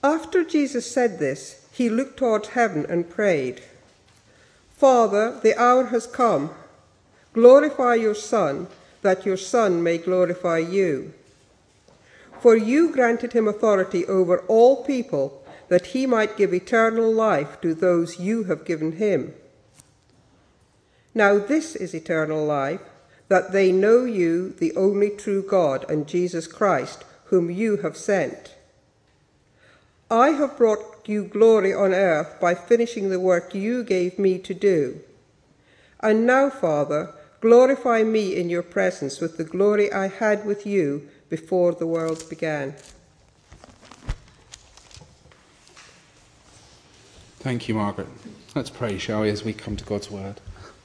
After Jesus said this, he looked towards heaven and prayed, "Father, the hour has come. Glorify your Son, that your Son may glorify you. For you granted him authority over all people, that he might give eternal life to those you have given him. Now this is eternal life, that they know you, the only true God, and Jesus Christ, whom you have sent. I have brought you glory on earth by finishing the work you gave me to do. And now, Father, glorify me in your presence with the glory I had with you before the world began." Thank you, Margaret. Let's pray, shall we, as we come to God's word.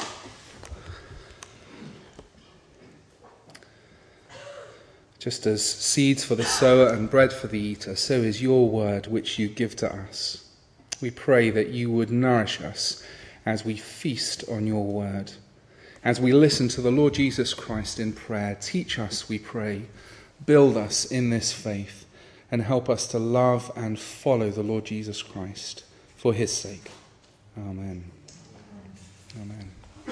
Just as seeds for the sower and bread for the eater, so is your word which you give to us. We pray that you would nourish us as we feast on your word. As we listen to the Lord Jesus Christ in prayer, teach us, we pray, build us in this faith, and help us to love and follow the Lord Jesus Christ for his sake. Amen. Amen.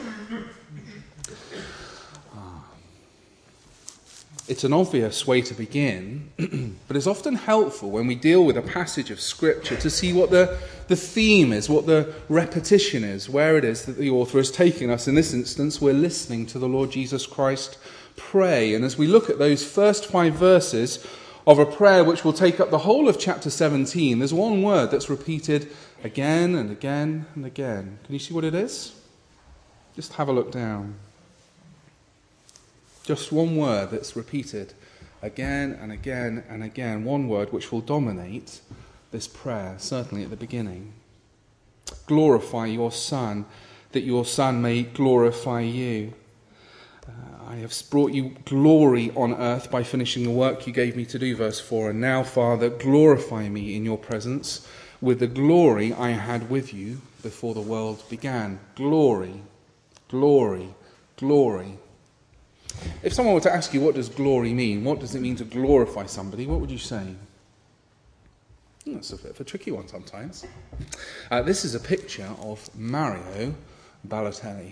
It's an obvious way to begin, but it's often helpful when we deal with a passage of Scripture to see what the theme is, what the repetition is, where it is that the author has taken us. In this instance, we're listening to the Lord Jesus Christ pray. And as we look at those first 5 verses of a prayer which will take up the whole of chapter 17, there's one word that's repeated again and again and again. Can you see what it is? Just have a look down. Just one word that's repeated again and again and again. One word which will dominate this prayer, certainly at the beginning. Glorify your Son, that your Son may glorify you. I have brought you glory on earth by finishing the work you gave me to do, verse 4. And now, Father, glorify me in your presence with the glory I had with you before the world began. Glory, glory, glory. If someone were to ask you, what does glory mean? What does it mean to glorify somebody? What would you say? That's a bit of a tricky one sometimes. This is a picture of Mario Balotelli.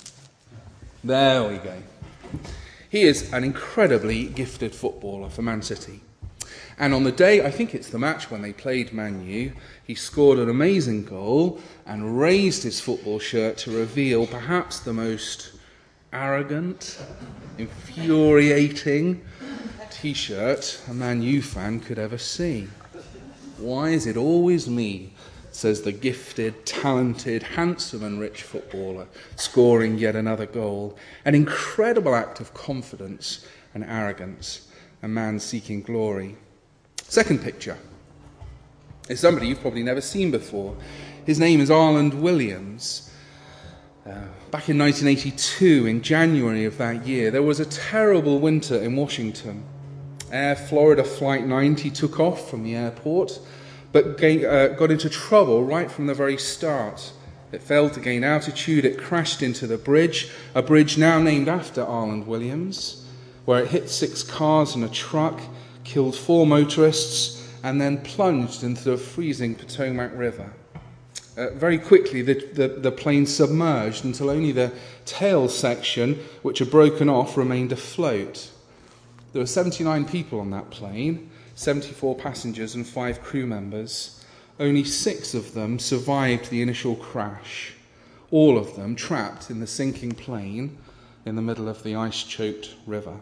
There we go. He is an incredibly gifted footballer for Man City. And on the day, I think it's the match when they played Man U, he scored an amazing goal and raised his football shirt to reveal perhaps the most arrogant, infuriating T-shirt a Man U fan could ever see. Why is it always me, says the gifted, talented, handsome and rich footballer, scoring yet another goal? An incredible act of confidence and arrogance, a man seeking glory. Second picture is somebody you've probably never seen before. His name is Arland Williams. Back in 1982, in January of that year, there was a terrible winter in Washington. Air Florida Flight 90 took off from the airport, but got into trouble right from the very start. It failed to gain altitude, it crashed into the bridge, a bridge now named after Arland Williams, where it hit 6 cars and a truck, killed 4 motorists, and then plunged into the freezing Potomac River. Very quickly, the plane submerged until only the tail section, which had broken off, remained afloat. There were 79 people on that plane, 74 passengers and 5 crew members. Only 6 of them survived the initial crash, all of them trapped in the sinking plane in the middle of the ice-choked river.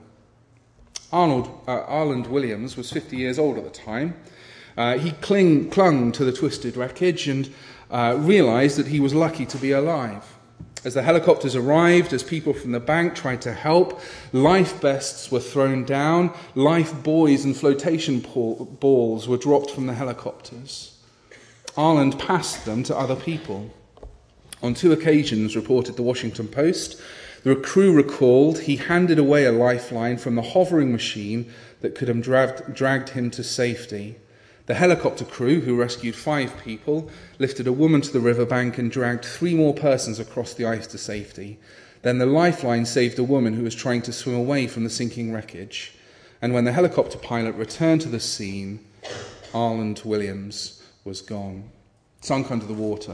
Arland Williams was 50 years old at the time. He clung to the twisted wreckage and realised that he was lucky to be alive. As the helicopters arrived, as people from the bank tried to help, life vests were thrown down, life buoys and flotation balls were dropped from the helicopters. Arland passed them to other people. On 2 occasions, reported the Washington Post, the crew recalled he handed away a lifeline from the hovering machine that could have dragged him to safety. The helicopter crew, who rescued 5 people, lifted a woman to the riverbank and dragged 3 more persons across the ice to safety. Then the lifeline saved a woman who was trying to swim away from the sinking wreckage. And when the helicopter pilot returned to the scene, Arland Williams was gone, sunk under the water.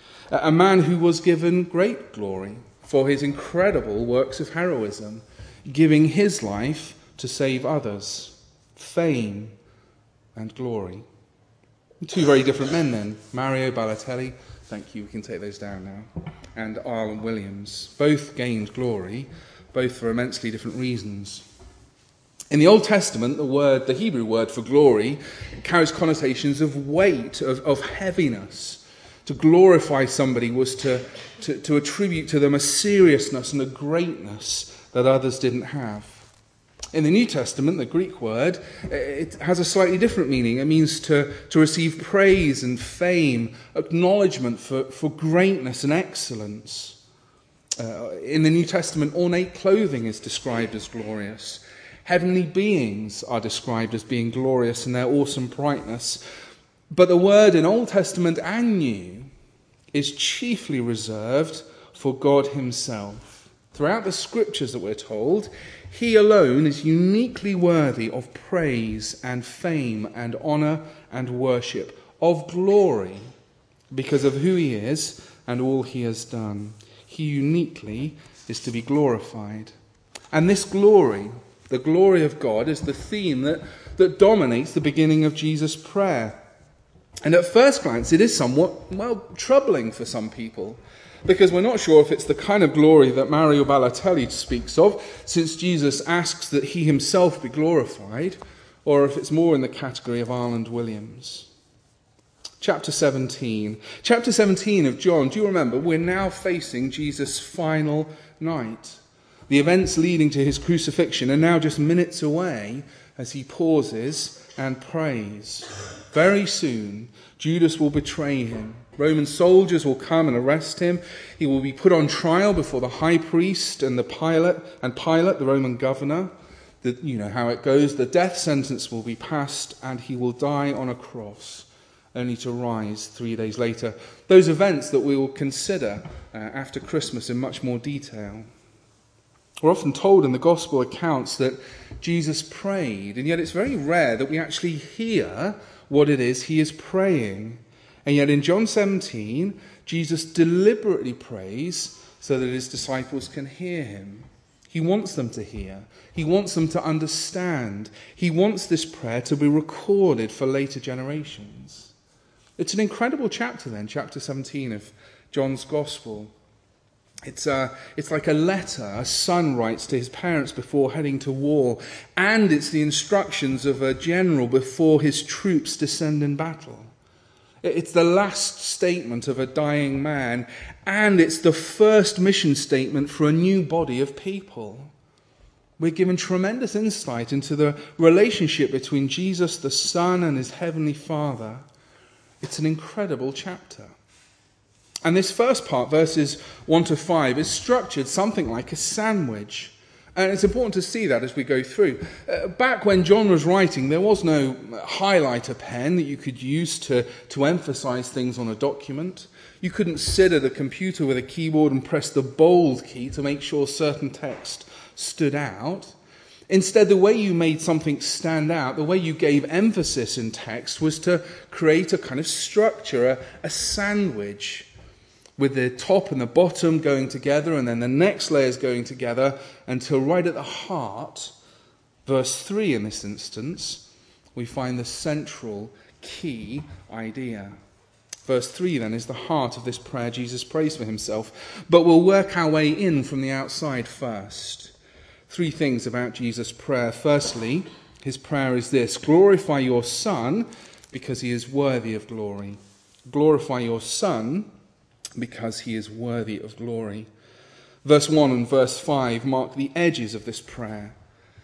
A man who was given great glory for his incredible works of heroism, giving his life to save others, fame and glory. Two very different men then, Mario Balotelli, thank you, we can take those down now, and Arland Williams. Both gained glory, both for immensely different reasons. In the Old Testament, the Hebrew word for glory carries connotations of weight, of heaviness. To glorify somebody was to attribute to them a seriousness and a greatness that others didn't have. In the New Testament, the Greek word, it has a slightly different meaning. It means to receive praise and fame, acknowledgement for greatness and excellence. In the New Testament, ornate clothing is described as glorious. Heavenly beings are described as being glorious in their awesome brightness. But the word in Old Testament and New is chiefly reserved for God himself. Throughout the scriptures that we're told, he alone is uniquely worthy of praise and fame and honour and worship, of glory, because of who he is and all he has done. He uniquely is to be glorified. And this glory, the glory of God, is the theme that dominates the beginning of Jesus' prayer. And at first glance, it is somewhat, troubling for some people, because we're not sure if it's the kind of glory that Mario Balotelli speaks of, since Jesus asks that he himself be glorified, or if it's more in the category of Arland Williams. Chapter 17. Chapter 17 of John, do you remember? We're now facing Jesus' final night. The events leading to his crucifixion are now just minutes away as he pauses and prays. Very soon, Judas will betray him. Roman soldiers will come and arrest him. He will be put on trial before the high priest and Pilate, the Roman governor. You know how it goes. The death sentence will be passed and he will die on a cross, only to rise 3 days later. Those events that we will consider after Christmas in much more detail. We're often told in the gospel accounts that Jesus prayed, and yet it's very rare that we actually hear what it is he is praying. And yet in John 17, Jesus deliberately prays so that his disciples can hear him. He wants them to hear. He wants them to understand. He wants this prayer to be recorded for later generations. It's an incredible chapter then, chapter 17 of John's Gospel. It's like a letter a son writes to his parents before heading to war, and it's the instructions of a general before his troops descend in battle. It's the last statement of a dying man, and it's the first mission statement for a new body of people. We're given tremendous insight into the relationship between Jesus the Son and his heavenly Father. It's an incredible chapter. And this first part, verses 1 to 5, is structured something like a sandwich. And it's important to see that as we go through. Back when John was writing, there was no highlighter pen that you could use to emphasize things on a document. You couldn't sit at a computer with a keyboard and press the bold key to make sure certain text stood out. Instead, the way you made something stand out, the way you gave emphasis in text, was to create a kind of structure, a sandwich, with the top and the bottom going together, and then the next layers going together, until right at the heart, verse 3 in this instance, we find the central key idea. Verse 3 then is the heart of this prayer Jesus prays for himself, but we'll work our way in from the outside first. 3 things about Jesus' prayer. Firstly, his prayer is this: glorify your Son because he is worthy of glory. Glorify your Son because he is worthy of glory. Verse 1 and verse 5 mark the edges of this prayer.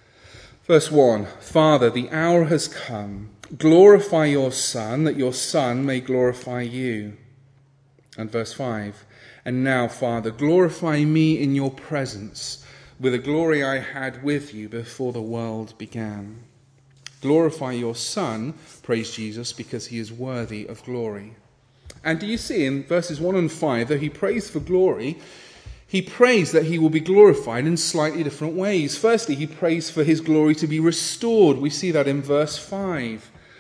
Verse 1, Father, the hour has come. Glorify your Son, that your Son may glorify you. And verse 5, and now, Father, glorify me in your presence with the glory I had with you before the world began. Glorify your Son, praise Jesus, because he is worthy of glory. And do you see in verses 1 and 5 that he prays for glory, he prays that he will be glorified in slightly different ways. Firstly, he prays for his glory to be restored. We see that in verse 5.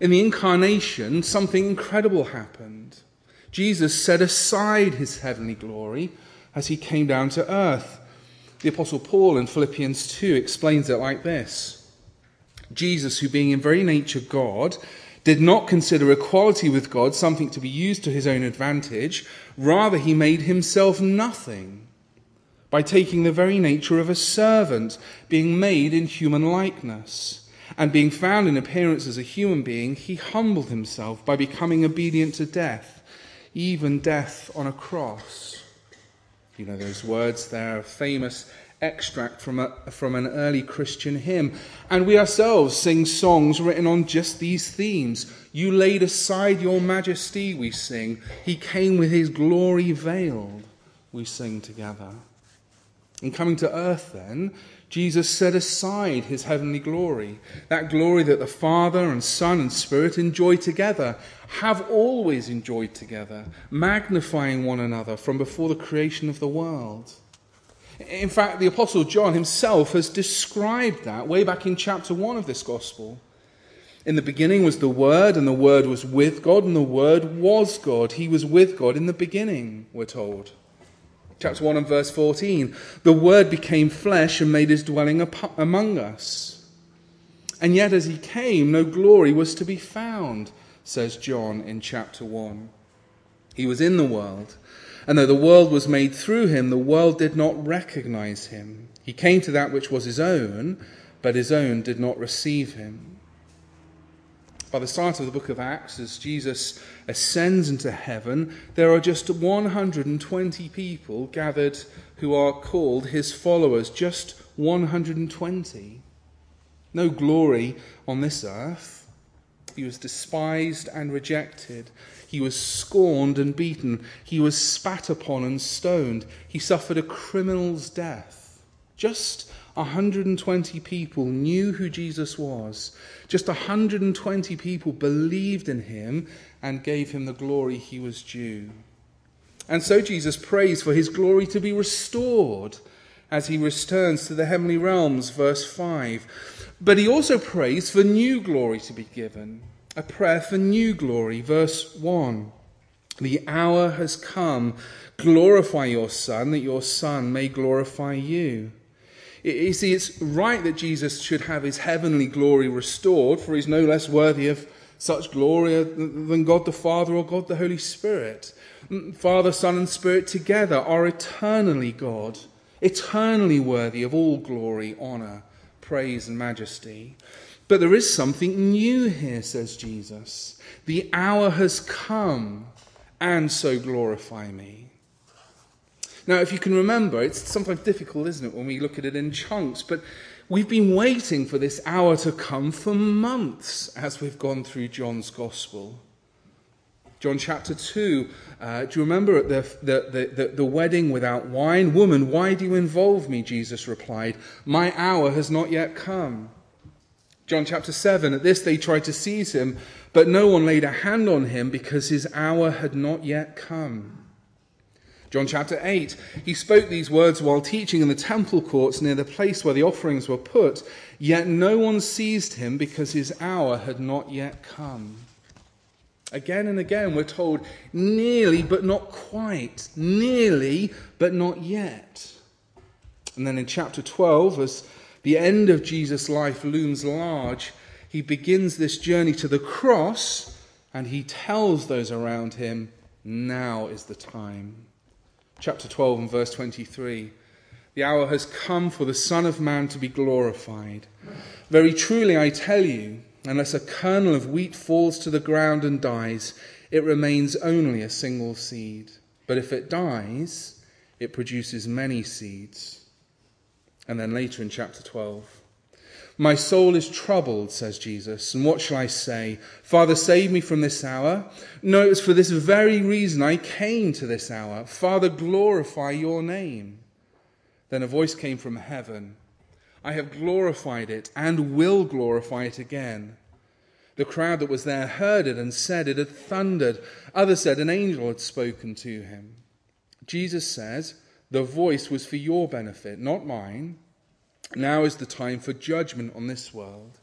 In the incarnation, something incredible happened. Jesus set aside his heavenly glory as he came down to earth. The Apostle Paul in Philippians 2 explains it like this. Jesus, who being in very nature God, did not consider equality with God something to be used to his own advantage. Rather, he made himself nothing by taking the very nature of a servant, being made in human likeness. And being found in appearance as a human being, he humbled himself by becoming obedient to death, even death on a cross. You know those words there, a famous extract from an early Christian hymn. And we ourselves sing songs written on just these themes. You laid aside your majesty, we sing. He came with his glory veiled, we sing together. In coming to earth then, Jesus set aside his heavenly glory, that glory that the Father and Son and Spirit enjoy together, have always enjoyed together, magnifying one another from before the creation of the world. In fact, the Apostle John himself has described that way back in chapter 1 of this Gospel. In the beginning was the Word, and the Word was with God, and the Word was God. He was with God in the beginning, we're told. Chapter 1 and verse 14, the Word became flesh and made his dwelling among us. And yet as he came, no glory was to be found, says John in chapter 1. He was in the world, and though the world was made through him, the world did not recognize him. He came to that which was his own, but his own did not receive him. By the start of the book of Acts, as Jesus ascends into heaven, there are just 120 people gathered who are called his followers. Just 120. No glory on this earth. He was despised and rejected. He was scorned and beaten. He was spat upon and stoned. He suffered a criminal's death. Just 120 people knew who Jesus was. Just 120 people believed in him and gave him the glory he was due. And so Jesus prays for his glory to be restored as he returns to the heavenly realms, verse 5. But he also prays for new glory to be given. A prayer for new glory, verse 1. The hour has come. Glorify your Son, that your Son may glorify you. You see, it's right that Jesus should have his heavenly glory restored, for he's no less worthy of such glory than God the Father or God the Holy Spirit. Father, Son, and Spirit together are eternally God, eternally worthy of all glory, honour, praise, and majesty. But there is something new here, says Jesus. The hour has come, and so glorify me. Now, if you can remember, it's sometimes difficult, isn't it, when we look at it in chunks, but we've been waiting for this hour to come for months as we've gone through John's Gospel. John chapter 2, do you remember at the wedding without wine? Woman, why do you involve me? Jesus replied, my hour has not yet come. John chapter 7, at this they tried to seize him, but no one laid a hand on him because his hour had not yet come. John chapter 8, he spoke these words while teaching in the temple courts near the place where the offerings were put, yet no one seized him because his hour had not yet come. Again and again we're told, nearly but not quite, nearly but not yet. And then in chapter 12, as the end of Jesus' life looms large, he begins this journey to the cross and he tells those around him, now is the time. Chapter 12 and verse 23. The hour has come for the Son of Man to be glorified. Very truly I tell you, unless a kernel of wheat falls to the ground and dies, it remains only a single seed. But if it dies, it produces many seeds. And then later in chapter 12. My soul is troubled, says Jesus, and what shall I say? Father, save me from this hour. No, it was for this very reason I came to this hour. Father, glorify your name. Then a voice came from heaven. I have glorified it and will glorify it again. The crowd that was there heard it and said it had thundered. Others said an angel had spoken to him. Jesus says, the voice was for your benefit, not mine. Now is the time for judgment on this world.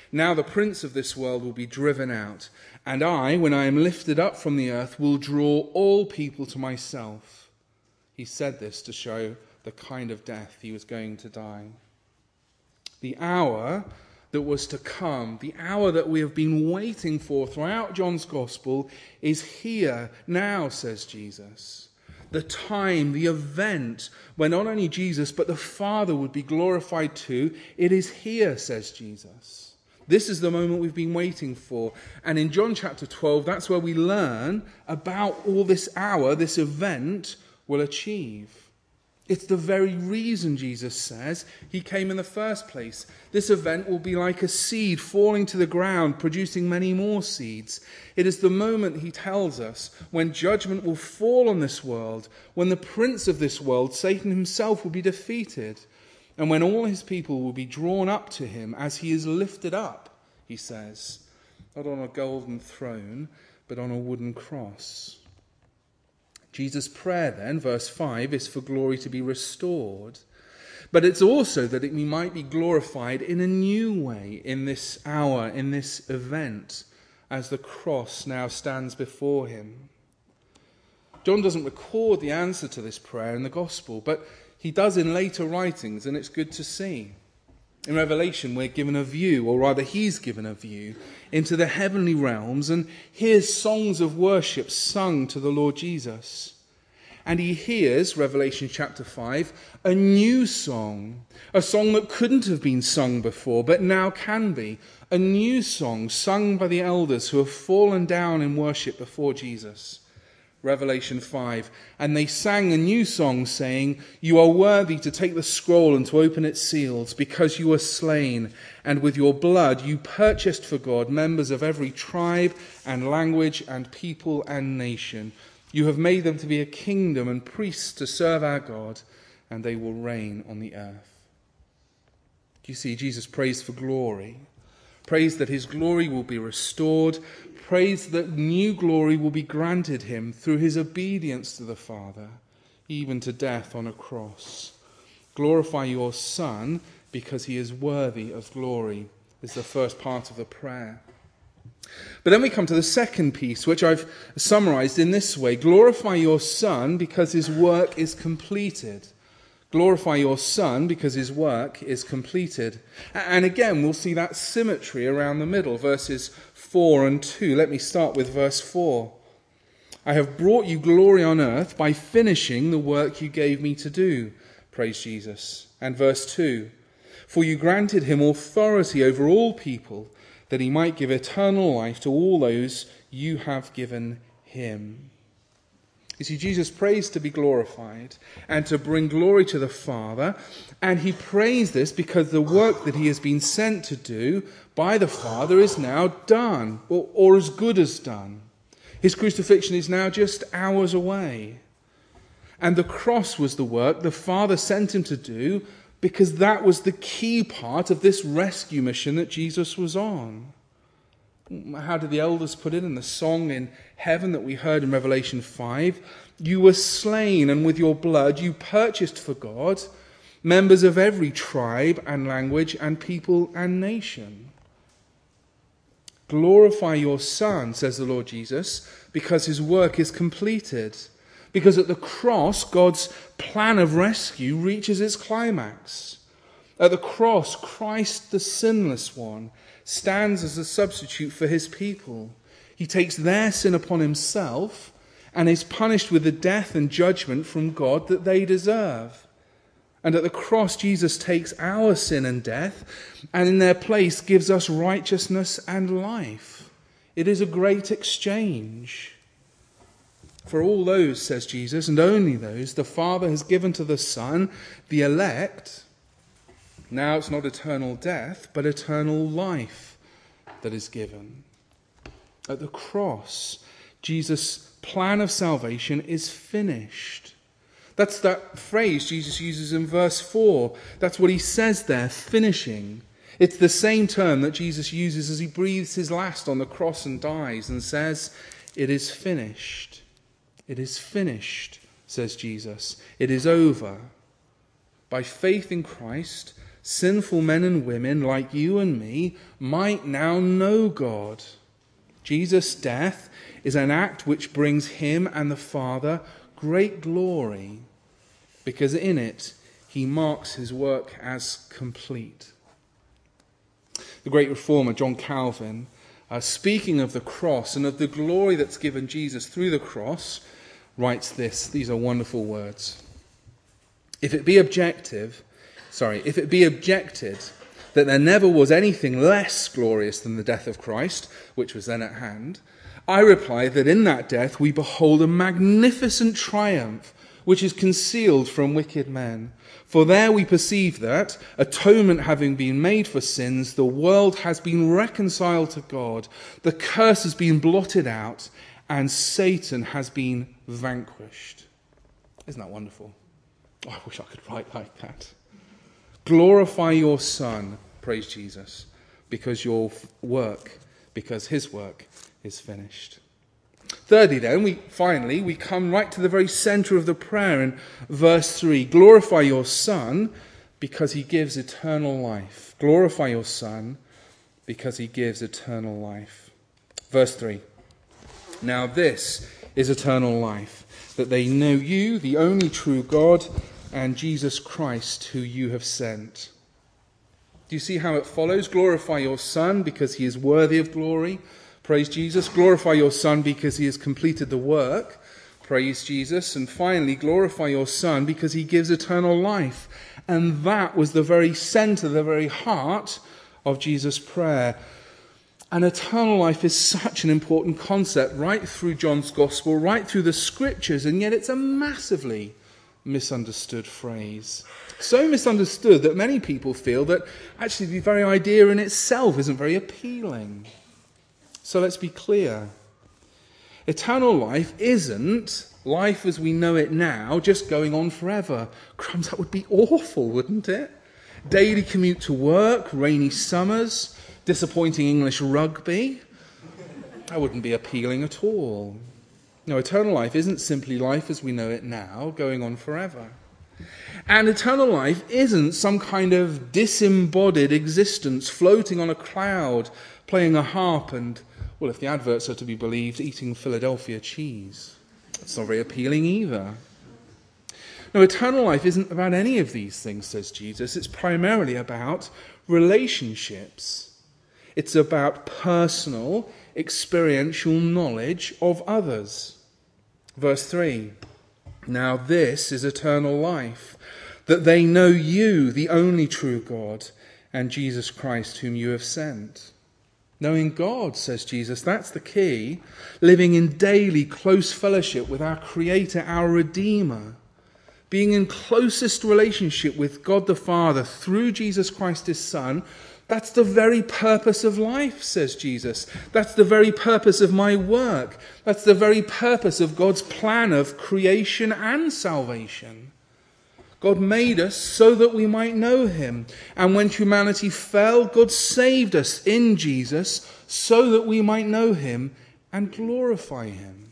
Now the prince of this world will be driven out, and I, when I am lifted up from the earth, will draw all people to myself." He said this to show the kind of death he was going to die. The hour that was to come, the hour that we have been waiting for throughout John's Gospel, is here now, says Jesus. The time, the event, when not only Jesus but the Father would be glorified too, it is here, says Jesus. This is the moment we've been waiting for. And in John chapter 12, that's where we learn about all this hour, this event will achieve. It's the very reason, Jesus says, he came in the first place. This event will be like a seed falling to the ground, producing many more seeds. It is the moment, he tells us, when judgment will fall on this world, when the prince of this world, Satan himself, will be defeated, and when all his people will be drawn up to him as he is lifted up, he says, not on a golden throne, but on a wooden cross. Jesus' prayer then, verse 5, is for glory to be restored. But it's also that he might be glorified in a new way in this hour, in this event, as the cross now stands before him. John doesn't record the answer to this prayer in the Gospel, but he does in later writings, and it's good to see. In Revelation, we're given a view, or rather he's given a view, into the heavenly realms and hears songs of worship sung to the Lord Jesus. And he hears, Revelation chapter 5, a new song, a song that couldn't have been sung before, but now can be. A new song sung by the elders who have fallen down in worship before Jesus. Revelation 5, and they sang a new song saying, "You are worthy to take the scroll and to open its seals, because you were slain, and with your blood you purchased for God members of every tribe and language and people and nation. You have made them to be a kingdom and priests to serve our God, and they will reign on the earth." You see, Jesus prays for glory. Prays that his glory will be restored. Prays that new glory will be granted him through his obedience to the Father, even to death on a cross. Glorify your Son because he is worthy of glory, is the first part of the prayer. But then we come to the second piece, which I've summarized in this way. Glorify your Son because his work is completed. Glorify your Son because his work is completed. And again, we'll see that symmetry around the middle, verses 4 and 2. Let me start with verse 4. "I have brought you glory on earth by finishing the work you gave me to do." Praise Jesus. And verse 2. "For you granted him authority over all people, that he might give eternal life to all those you have given him." You see, Jesus prays to be glorified and to bring glory to the Father, and he prays this because the work that he has been sent to do by the Father is now done, or as good as done. His crucifixion is now just hours away. And the cross was the work the Father sent him to do because that was the key part of this rescue mission that Jesus was on. How did the elders put it in the song in heaven that we heard in Revelation 5? "You were slain, and with your blood you purchased for God members of every tribe and language and people and nation." Glorify your Son, says the Lord Jesus, because his work is completed. Because at the cross, God's plan of rescue reaches its climax. At the cross, Christ, the sinless one, stands as a substitute for his people. He takes their sin upon himself and is punished with the death and judgment from God that they deserve. And at the cross, Jesus takes our sin and death and in their place gives us righteousness and life. It is a great exchange. For all those, says Jesus, and only those, the Father has given to the Son, the elect. Now it's not eternal death, but eternal life that is given. At the cross, Jesus' plan of salvation is finished. That's that phrase Jesus uses in verse 4. That's what he says there, finishing. It's the same term that Jesus uses as he breathes his last on the cross and dies and says, "It is finished." It is finished, says Jesus. It is over. By faith in Christ, sinful men and women like you and me might now know God. Jesus' death is an act which brings him and the Father great glory, because in it he marks his work as complete. The great reformer John Calvin, speaking of the cross and of the glory that's given Jesus through the cross, writes this. These are wonderful words. If it be objected that there never was anything less glorious than the death of Christ, which was then at hand, I reply that in that death we behold a magnificent triumph which is concealed from wicked men. For there we perceive that, atonement having been made for sins, the world has been reconciled to God, the curse has been blotted out, and Satan has been vanquished. Isn't that wonderful? Oh, I wish I could write like that. Glorify your Son, praise Jesus, because his work is finished. Thirdly, then, we come right to the very centre of the prayer in verse 3. Glorify your Son because he gives eternal life. Glorify your Son because he gives eternal life. Verse 3. Now this is eternal life, that they know you, the only true God, and Jesus Christ, who you have sent. Do you see how it follows? Glorify your Son because he is worthy of glory. Praise Jesus. Glorify your Son because he has completed the work. Praise Jesus. And finally, glorify your Son because he gives eternal life. And that was the very centre, the very heart of Jesus' prayer. And eternal life is such an important concept right through John's Gospel, right through the Scriptures, and yet it's a massively misunderstood phrase. So misunderstood that many people feel that actually the very idea in itself isn't very appealing. So let's be clear. Eternal life isn't life as we know it now, just going on forever. Crumbs, that would be awful, wouldn't it? Daily commute to work, rainy summers, disappointing English rugby. That wouldn't be appealing at all. No, eternal life isn't simply life as we know it now, going on forever. And eternal life isn't some kind of disembodied existence floating on a cloud, playing a harp and, well, if the adverts are to be believed, eating Philadelphia cheese. That's not very appealing either. No, eternal life isn't about any of these things, says Jesus. It's primarily about relationships. It's about personal, experiential knowledge of others. Verse 3, now this is eternal life, that they know you, the only true God, and Jesus Christ, whom you have sent. Knowing God, says Jesus, that's the key. Living in daily close fellowship with our Creator, our Redeemer. Being in closest relationship with God the Father through Jesus Christ, his Son. That's the very purpose of life, says Jesus. That's the very purpose of my work. That's the very purpose of God's plan of creation and salvation. God made us so that we might know him. And when humanity fell, God saved us in Jesus so that we might know him and glorify him.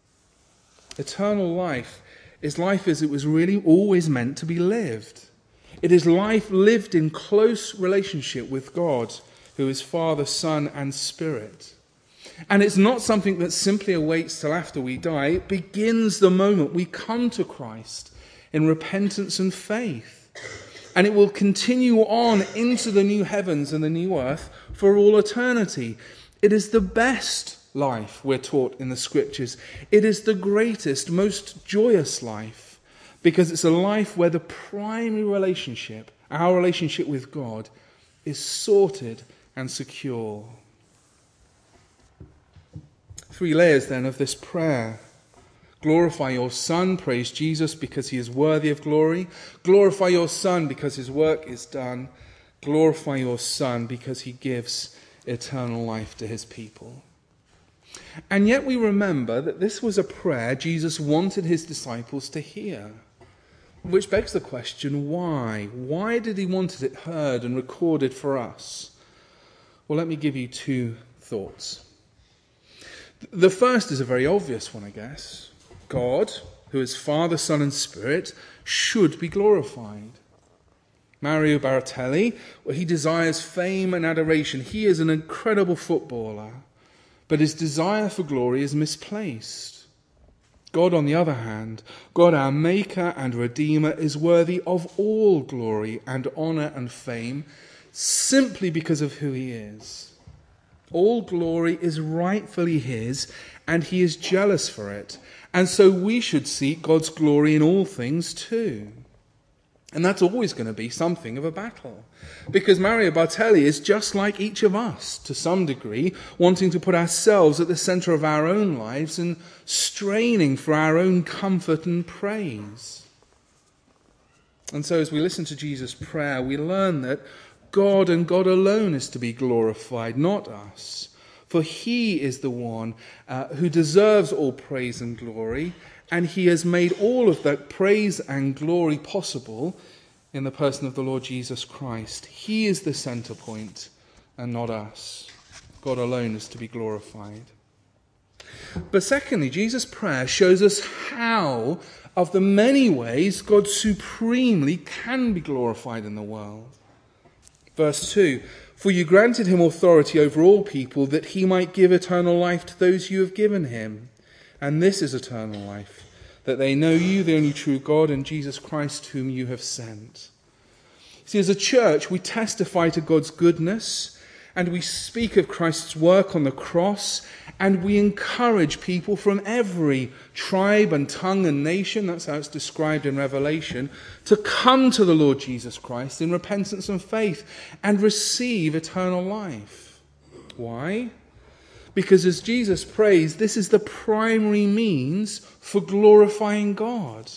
Eternal life is life as it was really always meant to be lived. It is life lived in close relationship with God, who is Father, Son, and Spirit. And it's not something that simply awaits till after we die. It begins the moment we come to Christ in repentance and faith. And it will continue on into the new heavens and the new earth for all eternity. It is the best life, we're taught in the Scriptures. It is the greatest, most joyous life. Because it's a life where the primary relationship, our relationship with God, is sorted and secure. 3 layers then of this prayer. Glorify your Son, praise Jesus because he is worthy of glory. Glorify your Son because his work is done. Glorify your Son because he gives eternal life to his people. And yet we remember that this was a prayer Jesus wanted his disciples to hear. Which begs the question, why? Why did he want it heard and recorded for us? Well, let me give you 2 thoughts. The first is a very obvious one, I guess. God, who is Father, Son, and Spirit, should be glorified. Mario Balotelli, well, he desires fame and adoration. He is an incredible footballer, but his desire for glory is misplaced. God, on the other hand, God our Maker and Redeemer, is worthy of all glory and honour and fame simply because of who he is. All glory is rightfully his, and he is jealous for it. And so we should seek God's glory in all things too. And that's always going to be something of a battle. Because Mario Balotelli is just like each of us, to some degree, wanting to put ourselves at the centre of our own lives and straining for our own comfort and praise. And so as we listen to Jesus' prayer, we learn that God and God alone is to be glorified, not us. For he is the one who deserves all praise and glory, and he has made all of that praise and glory possible in the person of the Lord Jesus Christ. He is the centre point and not us. God alone is to be glorified. But secondly, Jesus' prayer shows us how, of the many ways, God supremely can be glorified in the world. Verse 2, "For you granted him authority over all people, that he might give eternal life to those you have given him. And this is eternal life, that they know you, the only true God, and Jesus Christ, whom you have sent." See, as a church, we testify to God's goodness, and we speak of Christ's work on the cross, and we encourage people from every tribe and tongue and nation, that's how it's described in Revelation, to come to the Lord Jesus Christ in repentance and faith and receive eternal life. Why? Because as Jesus prays, this is the primary means for glorifying God.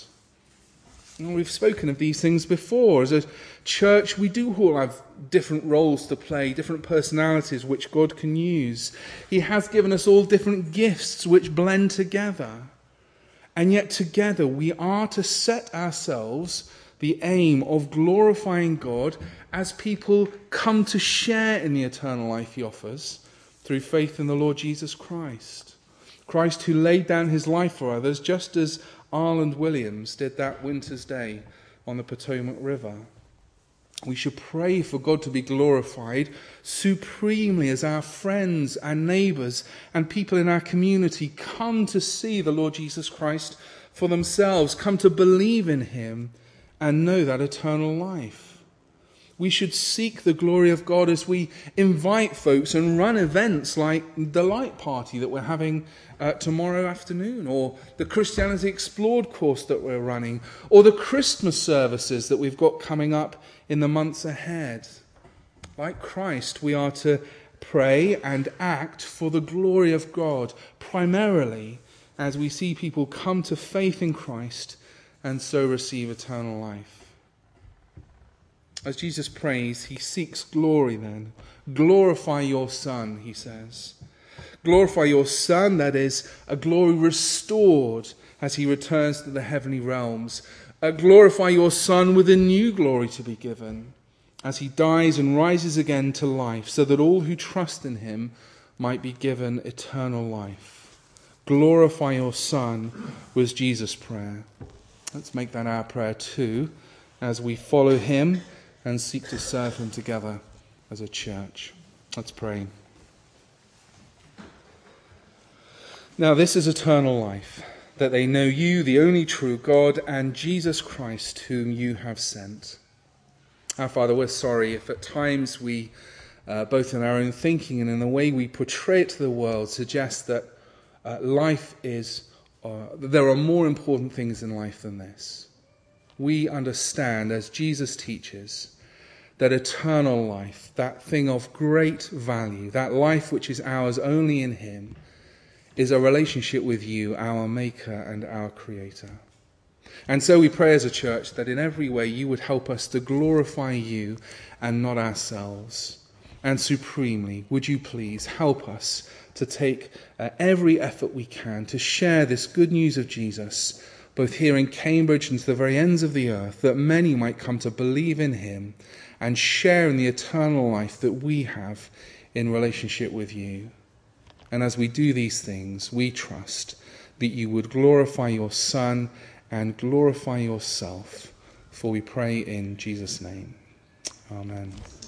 And we've spoken of these things before. As a church, we do all have different roles to play, different personalities which God can use. He has given us all different gifts which blend together. And yet together we are to set ourselves the aim of glorifying God as people come to share in the eternal life he offers through faith in the Lord Jesus Christ. Christ who laid down his life for others, just as Arland Williams did that winter's day on the Potomac River. We should pray for God to be glorified supremely as our friends and neighbours and people in our community come to see the Lord Jesus Christ for themselves, come to believe in him and know that eternal life. We should seek the glory of God as we invite folks and run events like the Light Party that we're having tomorrow afternoon, or the Christianity Explored course that we're running, or the Christmas services that we've got coming up in the months ahead. Like Christ, we are to pray and act for the glory of God, primarily as we see people come to faith in Christ and so receive eternal life. As Jesus prays, he seeks glory then. Glorify your Son, he says. Glorify your Son, that is, a glory restored as he returns to the heavenly realms. Glorify your Son with a new glory to be given as he dies and rises again to life, so that all who trust in him might be given eternal life. Glorify your Son was Jesus' prayer. Let's make that our prayer too, as we follow him and seek to serve him together as a church. Let's pray. Now this is eternal life, that they know you, the only true God, and Jesus Christ, whom you have sent. Our Father, we're sorry if at times we, both in our own thinking and in the way we portray it to the world, suggest that life is, there are more important things in life than this. We understand, as Jesus teaches, that eternal life, that thing of great value, that life which is ours only in him, is a relationship with you, our Maker and our Creator. And so we pray as a church that in every way you would help us to glorify you and not ourselves. And supremely, would you please help us to take every effort we can to share this good news of Jesus, both here in Cambridge and to the very ends of the earth, that many might come to believe in him and share in the eternal life that we have in relationship with you. And as we do these things, we trust that you would glorify your Son and glorify yourself. For we pray in Jesus' name. Amen.